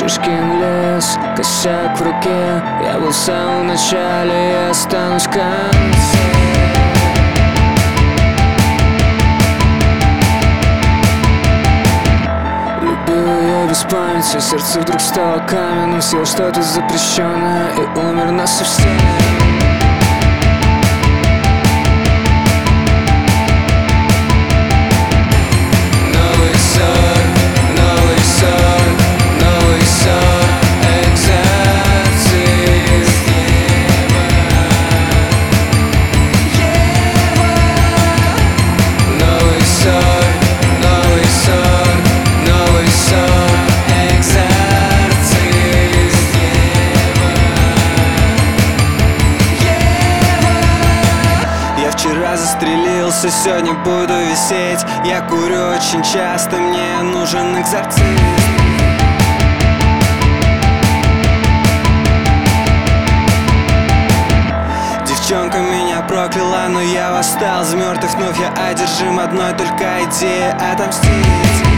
Шишкин лес, косяк в руке. Я был в самом начале и останусь в конце. Любил ее без памяти, сердце вдруг стало каменным. Съел что-то запрещенное и умер насовсем. Вчера застрелился, сегодня буду висеть. Я курю очень часто, мне нужен экзорцист. Девчонка меня прокляла, но я восстал из мертвых. Вновь я одержим одной только идеей отомстить.